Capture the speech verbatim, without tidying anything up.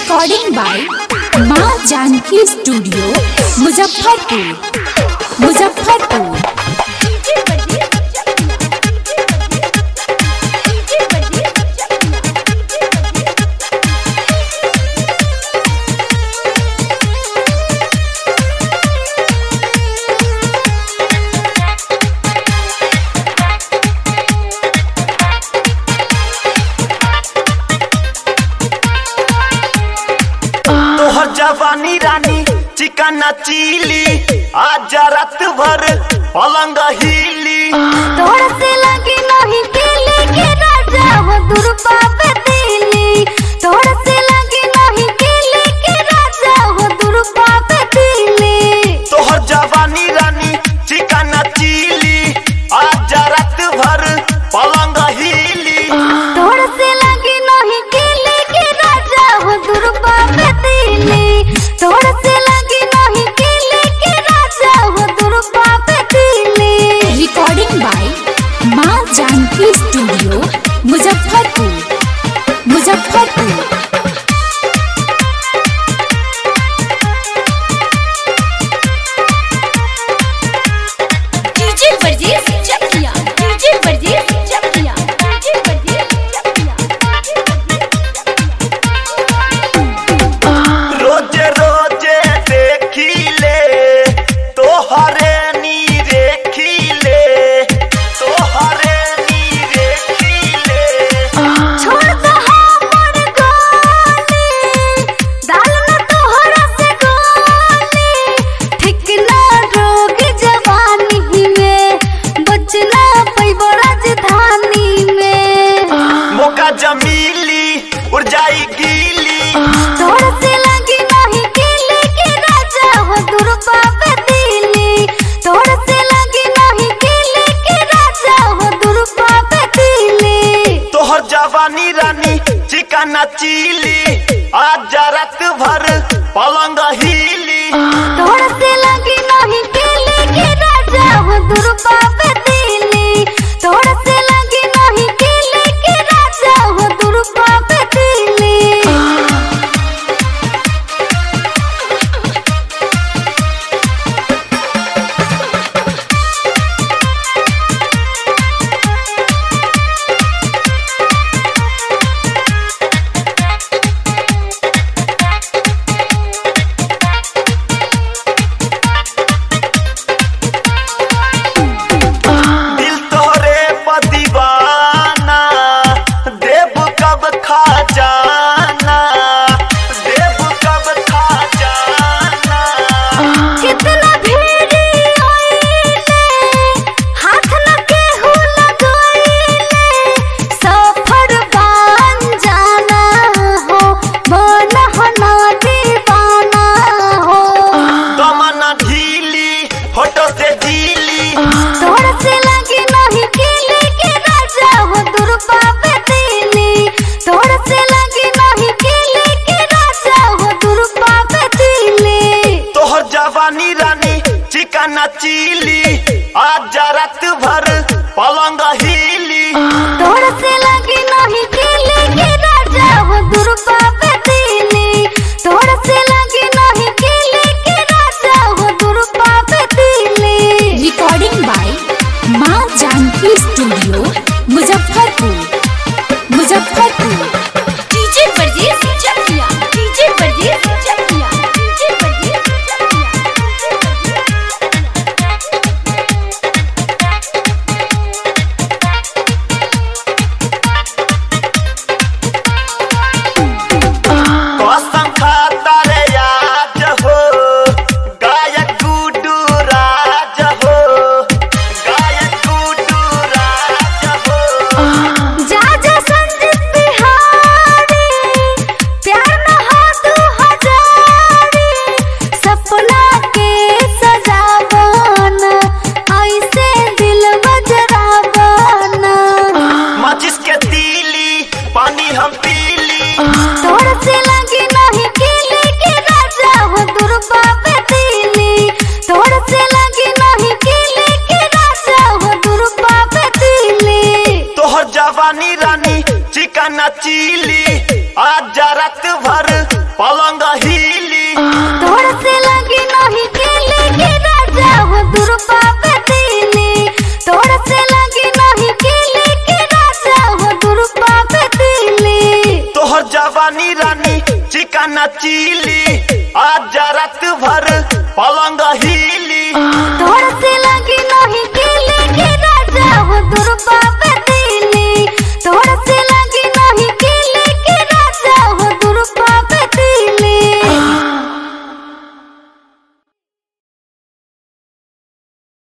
Recording by Maa Janki studio Muzaffarpur Muzaffarpur. जवानी रानी चिकन chilli आजा रात भर पलंग हिली तोड़ से लगी नहीं केले के राजा हो दुर्बा पे दिली। तोड़ से लगी नहीं केले के राजा हो दुर्बा पे दिली। तोहर जवानी रानी चिकन चिली आजा रात भर पलंग हिली तोड़ से लगी नहीं केले के राजा हो दुर्बा पे दिली। तोड़ से लगी नहीं केले के राजा हो दुर्बा पे दिली। Recording by Maa Janki studio Muzaffarpur Muzaffarpur. DJ वर्जेस चकिया डीजे वर्जेस चकिया डीजे वर्जेस चकिया। रोजे रोजे देखिले तोहरे नी देखिले तोहरे नी देखिले छोड़ दो हमर गाली दाल न तोहरा से गाली। ठीक ना रोग जवानी में बचना पैबो राजधानी में। मौका जमीली उड़ जाई गीली तोड़ से लगी नहीं केले के राजा हो दुर्बा पे दिली। तोड़ से लगी नहीं केले के राजा हो दुर्बा पे दिली। तोहर जवानी रानी चिकन चिली आजा रात भर पलंग हिली तोड़ से लगी नहीं केले के राजा हो दुर्बा पे दिली। तोड़ से लगी नहीं केले के राजा हो दुर्बा पे दिली। दिल तोहरे पर दीवाना देव कब खा जाना देव कब खा जाना कितना भीड़ी आइले हाथ न केहू लगाइले। सफर बन जाना हो मन हना दीवाना हो। दमन ढीली फोटो से झीली तोड़ से लगी नहीं केले के राजा हो दुर्बा पे दिली। तोड़ से लगी नहीं केले के राजा हो दुर्बा पे दिली। तोहर जवानी रानी चिकन चिली आजा रात भर पलंग हिली तोड़ से लगी नहीं केले के राजा हो दुर्बा पे दिली। तोड़ से लगी नहीं केले के राजा हो दुर्बा पे दिली। Recording by Maa Janki studio Muzaffarpur Muzaffarpur. DJ वर्जेस चकिया डीजे वर्जेस चकिया डीजे वर्जेस कसम खाता रे आज हो गायक गुड्डू राज हो गायक गुड्डू राज हो जा जा संदीप बिहारी प्यार न हो तू हजारी। सपना के सजावन ऐसे दिल बजरावन। माचिस के तीली पानी हम पीली तोड़ से लगी नहीं केले के राजा हो दुर्बा पे दिली। तोड़ से लगी नहीं केले के राजा हो दुर्बा पे दिली। तोहर जवानी रानी चिकन चिली आज रात भर पलंग हिली। तोड़ से लगी नहीं केले के राजा हो दुर्बा पे दिली। तोड़ से लगी नहीं केले के राजा हो दुर्बा पे दिली। तोहर जवानी रानी चिकन चिली, आज रात भर पलंग हिली। तोड़ से लगी नहीं केले के राजा हो दुर्बा पे